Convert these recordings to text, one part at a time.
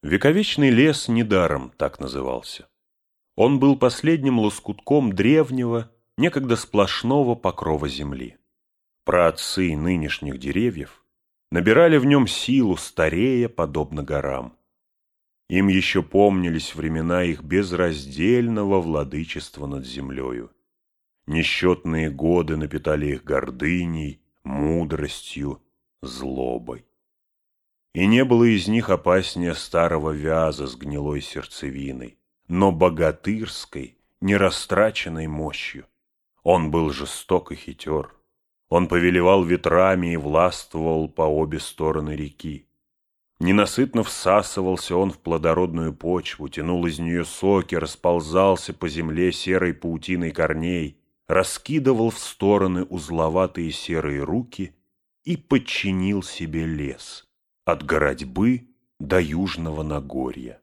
Вековечный лес недаром так назывался. Он был последним лоскутком древнего, некогда сплошного покрова земли. Праотцы нынешних деревьев набирали в нем силу, старея, подобно горам. Им еще помнились времена их безраздельного владычества над землею. Несчетные годы напитали их гордыней, мудростью, злобой. И не было из них опаснее старого вяза с гнилой сердцевиной, но богатырской, нерастраченной мощью. Он был жесток и хитер. Он повелевал ветрами и властвовал по обе стороны реки. Ненасытно всасывался он в плодородную почву, тянул из нее соки, расползался по земле серой паутиной корней, раскидывал в стороны узловатые серые руки и подчинил себе лес от Городьбы до Южного Нагорья.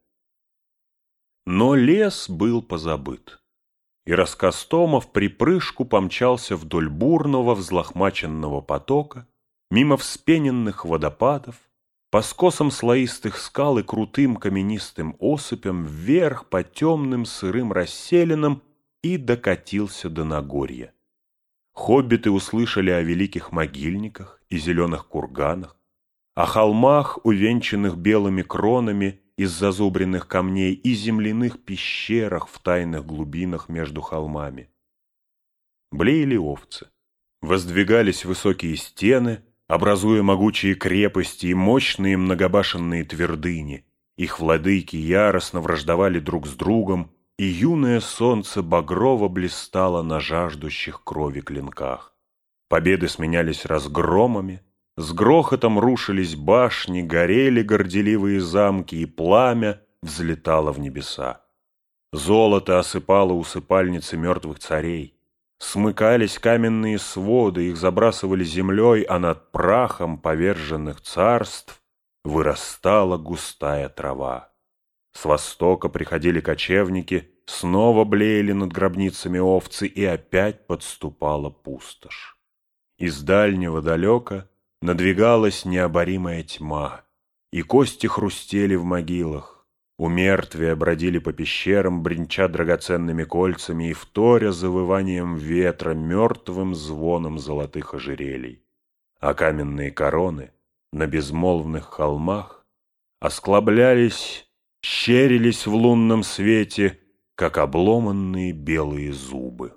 Но лес был позабыт, и рассказ Тома вприпрыжку помчался вдоль бурного взлохмаченного потока, мимо вспененных водопадов, по скосам слоистых скал и крутым каменистым осыпям вверх по темным сырым расселинам и докатился до Нагорья. Хоббиты услышали о великих могильниках и зеленых курганах, о холмах, увенчанных белыми кронами из зазубренных камней, и земляных пещерах в тайных глубинах между холмами. Блеяли овцы. Воздвигались высокие стены, образуя могучие крепости и мощные многобашенные твердыни. Их владыки яростно враждовали друг с другом, и юное солнце багрово блистало на жаждущих крови клинках. Победы сменялись разгромами, с грохотом рушились башни, горели горделивые замки, и пламя взлетало в небеса. Золото осыпало усыпальницы мертвых царей. Смыкались каменные своды, их забрасывали землей, а над прахом поверженных царств вырастала густая трава. С востока приходили кочевники, снова блеяли над гробницами овцы, и опять подступала пустошь. Из дальнего далека надвигалась необоримая тьма, и кости хрустели в могилах. У мертвия бродили по пещерам, бренча драгоценными кольцами и вторя завыванием ветра мертвым звоном золотых ожерелий. А каменные короны на безмолвных холмах осклаблялись, щерились в лунном свете, как обломанные белые зубы.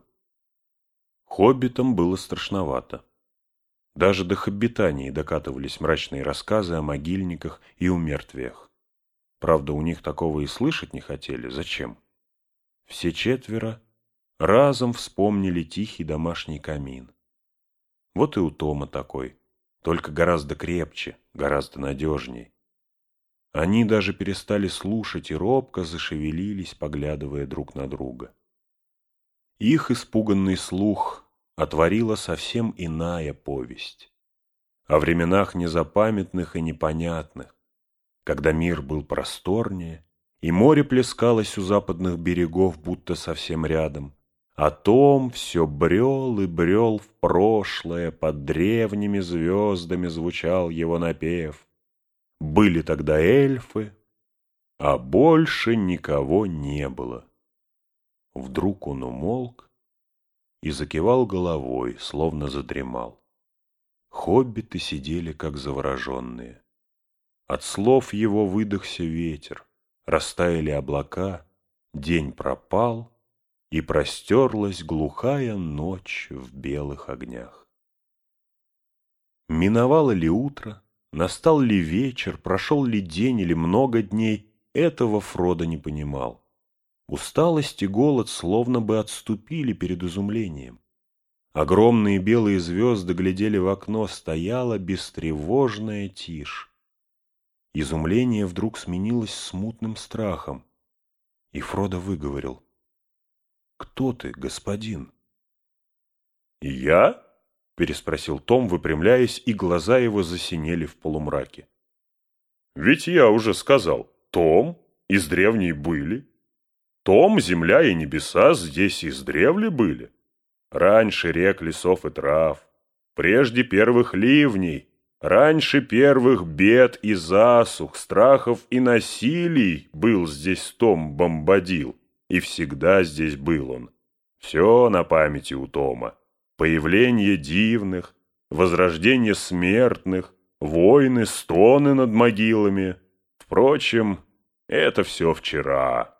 Хоббитам было страшновато. Даже до хоббитании докатывались мрачные рассказы о могильниках и умертвиях. Правда, у них такого и слышать не хотели. Зачем? Все четверо разом вспомнили тихий домашний камин. Вот и у Тома такой, только гораздо крепче, гораздо надежней. Они даже перестали слушать и робко зашевелились, поглядывая друг на друга. Их испуганный слух отворила совсем иная повесть. О временах незапамятных и непонятных, когда мир был просторнее, и море плескалось у западных берегов, будто совсем рядом. А Том все брел и брел в прошлое, под древними звездами звучал его напев. Были тогда эльфы, а больше никого не было. Вдруг он умолк и закивал головой, словно задремал. Хоббиты сидели, как завороженные. От слов его выдохся ветер, растаяли облака, день пропал, и простерлась глухая ночь в белых огнях. Миновало ли утро, настал ли вечер, прошел ли день или много дней, этого Фродо не понимал. Усталость и голод словно бы отступили перед изумлением. Огромные белые звезды глядели в окно, стояла бестревожная тишь. Изумление вдруг сменилось смутным страхом, и Фродо выговорил: «Кто ты, господин?» «Я?» — переспросил Том, выпрямляясь, и глаза его засинели в полумраке. «Ведь я уже сказал, Том, из древней были. Том, земля и небеса здесь издревле были. Раньше рек, лесов и трав, прежде первых ливней, Раньше первых бед и засух, страхов и насилий был здесь Том Бомбадил, и всегда здесь был он. Все на памяти у Тома. Появление дивных, возрождение смертных, войны, стоны над могилами. Впрочем, это все вчера.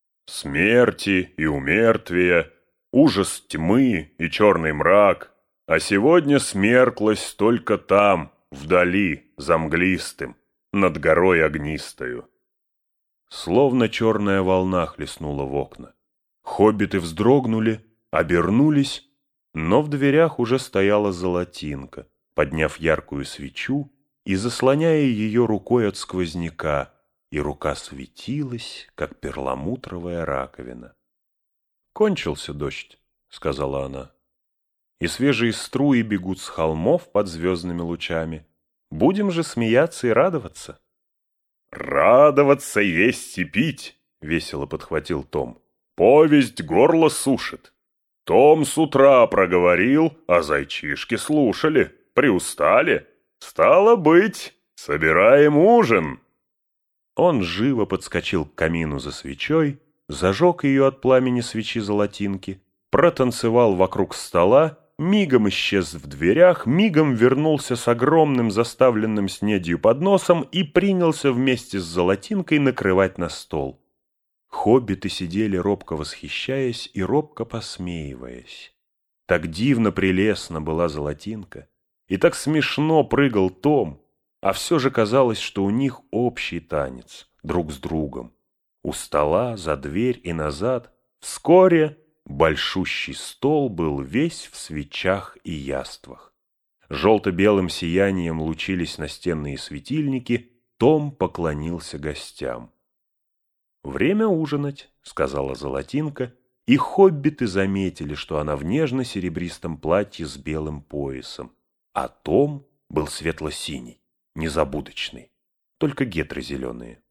Смерти и умертвия, ужас тьмы и черный мрак, а сегодня смерклась только там, вдали, за мглистым, над горой огнистою. Словно черная волна хлестнула в окна. Хоббиты вздрогнули, обернулись, но в дверях уже стояла Золотинка, подняв яркую свечу и заслоняя ее рукой от сквозняка, и рука светилась, как перламутровая раковина. «Кончился дождь», — сказала она, — «и свежие струи бегут с холмов под звездными лучами. Будем же смеяться и радоваться». «Радоваться, есть и пить», — весело подхватил Том. «Повесть горло сушит. Том с утра проговорил, а зайчишки слушали, приустали. Стало быть, собираем ужин». Он живо подскочил к камину за свечой, зажег ее от пламени свечи Золотинки, протанцевал вокруг стола, мигом исчез в дверях, мигом вернулся с огромным заставленным снедью подносом и принялся вместе с Золотинкой накрывать на стол. Хоббиты сидели, робко восхищаясь и робко посмеиваясь. Так дивно прелестна была Золотинка, и так смешно прыгал Том, а все же казалось, что у них общий танец, друг с другом. У стола, за дверь и назад. Вскоре большущий стол был весь в свечах и яствах. Желто-белым сиянием лучились настенные светильники. Том поклонился гостям. «Время ужинать», — сказала Золотинка, и хоббиты заметили, что она в нежно-серебристом платье с белым поясом, а Том был светло-синий, незабудочный, только гетры зеленые.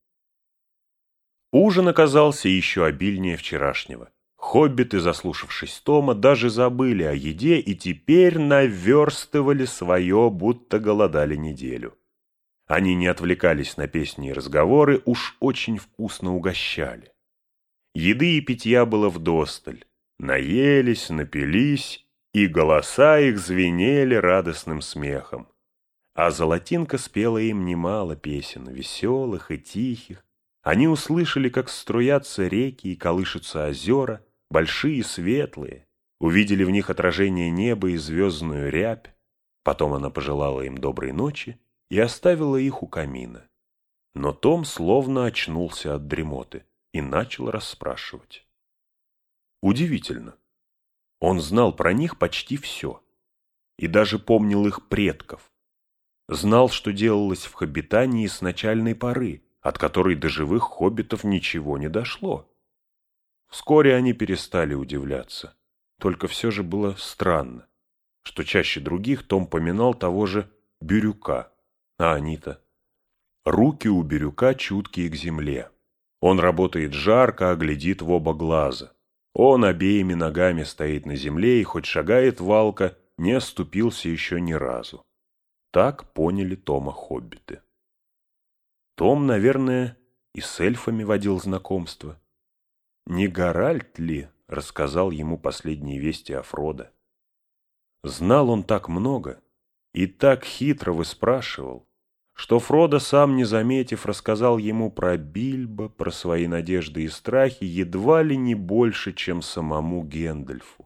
Ужин оказался еще обильнее вчерашнего. Хоббиты, заслушавшись Тома, даже забыли о еде и теперь наверстывали свое, будто голодали неделю. Они не отвлекались на песни и разговоры, уж очень вкусно угощали. Еды и питья было вдосталь, наелись, напились, и голоса их звенели радостным смехом. А Золотинка спела им немало песен, веселых и тихих. Они услышали, как струятся реки и колышутся озера, большие и светлые, увидели в них отражение неба и звездную рябь. Потом она пожелала им доброй ночи и оставила их у камина. Но Том словно очнулся от дремоты и начал расспрашивать. Удивительно. Он знал про них почти все и даже помнил их предков. Знал, что делалось в Хоббитании с начальной поры, от которой до живых хоббитов ничего не дошло. Вскоре они перестали удивляться. Только все же было странно, что чаще других Том поминал того же Бирюка, а они-то. Руки у Бирюка чуткие к земле. Он работает жарко, а глядит в оба глаза. Он обеими ногами стоит на земле и хоть шагает валко, не оступился еще ни разу. Так поняли Тома хоббиты. Том, наверное, и с эльфами водил знакомство. Не Гаральд ли рассказал ему последние вести о Фродо? Знал он так много и так хитро выспрашивал, что Фродо, сам не заметив, рассказал ему про Бильбо, про свои надежды и страхи едва ли не больше, чем самому Гендальфу.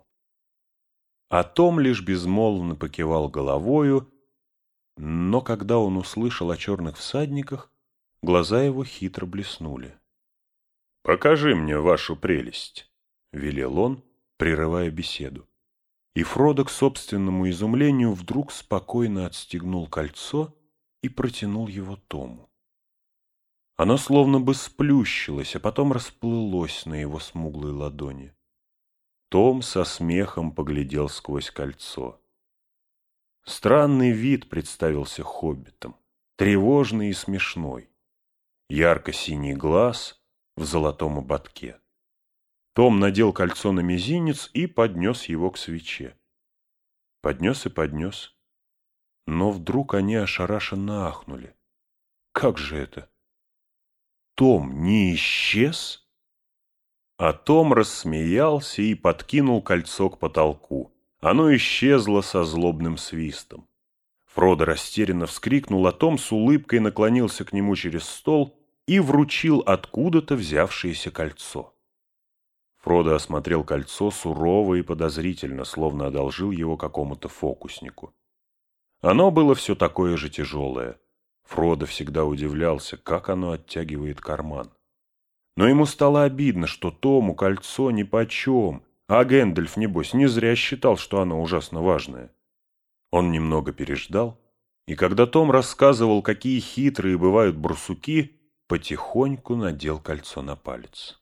А Том лишь безмолвно покивал головою, но когда он услышал о черных всадниках, глаза его хитро блеснули. «Покажи мне вашу прелесть», — велел он, прерывая беседу. И Фродо, к собственному изумлению, вдруг спокойно отстегнул кольцо и протянул его Тому. Оно словно бы сплющилось, а потом расплылось на его смуглой ладони. Том со смехом поглядел сквозь кольцо. Странный вид представился хоббитам, тревожный и смешной. Ярко-синий глаз в золотом ободке. Том надел кольцо на мизинец и поднес его к свече. Поднес и поднес. Но вдруг они ошарашенно ахнули. Как же это? Том не исчез? А Том рассмеялся и подкинул кольцо к потолку. Оно исчезло со злобным свистом. Фродо растерянно вскрикнул, а Том с улыбкой наклонился к нему через стол и вручил откуда-то взявшееся кольцо. Фродо осмотрел кольцо сурово и подозрительно, словно одолжил его какому-то фокуснику. Оно было все такое же тяжелое. Фродо всегда удивлялся, как оно оттягивает карман. Но ему стало обидно, что Тому кольцо нипочем, а Гэндальф, небось, не зря считал, что оно ужасно важное. Он немного переждал, и когда Том рассказывал, какие хитрые бывают барсуки, потихоньку надел кольцо на палец.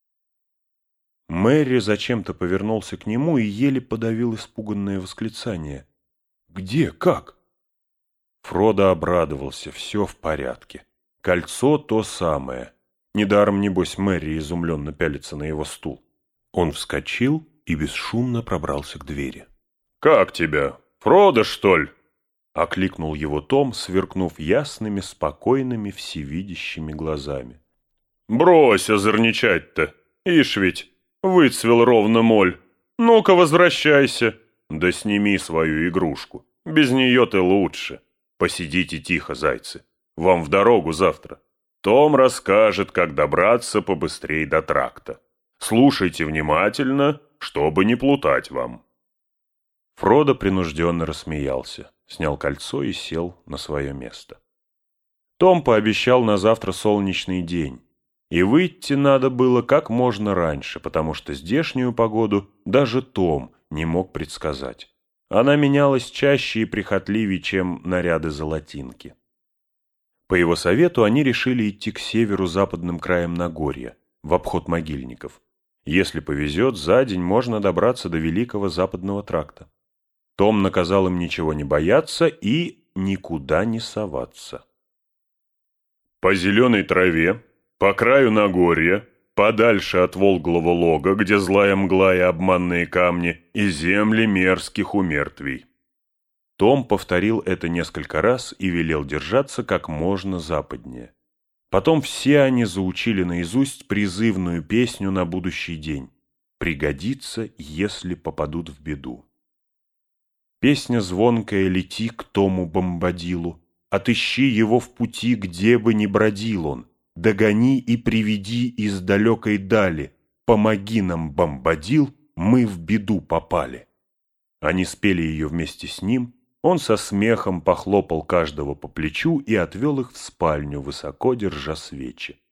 Мерри зачем-то повернулся к нему и еле подавил испуганное восклицание. «Где? Как?» Фродо обрадовался, все в порядке. Кольцо то самое. Недаром, небось, Мерри изумленно пялится на его стул. Он вскочил и бесшумно пробрался к двери. «Как тебя? Фродо, что ли?» — окликнул его Том, сверкнув ясными, спокойными, всевидящими глазами. «Брось озорничать-то! Ишь ведь, выцвел ровно моль. Ну-ка, возвращайся. Да сними свою игрушку. Без нее ты лучше. Посидите тихо, зайцы. Вам в дорогу завтра. Том расскажет, как добраться побыстрее до тракта. Слушайте внимательно, чтобы не плутать вам». Фродо принужденно рассмеялся, снял кольцо и сел на свое место. Том пообещал на завтра солнечный день, и выйти надо было как можно раньше, потому что здешнюю погоду даже Том не мог предсказать. Она менялась чаще и прихотливее, чем наряды золотинки. По его совету они решили идти к северу-западным краям Нагорья, в обход могильников. Если повезет, за день можно добраться до Великого Западного тракта. Том наказал им ничего не бояться и никуда не соваться. «По зеленой траве, по краю Нагорья, подальше от Волглого лога, где злая мгла и обманные камни, и земли мерзких умертвий». Том повторил это несколько раз и велел держаться как можно западнее. Потом все они заучили наизусть призывную песню на будущий день. «Пригодится, если попадут в беду». Песня звонкая: «Лети к Тому Бомбадилу, отыщи его в пути, где бы ни бродил он, догони и приведи из далекой дали, помоги нам, Бомбадил, мы в беду попали». Они спели ее вместе с ним, он со смехом похлопал каждого по плечу и отвел их в спальню, высоко держа свечи.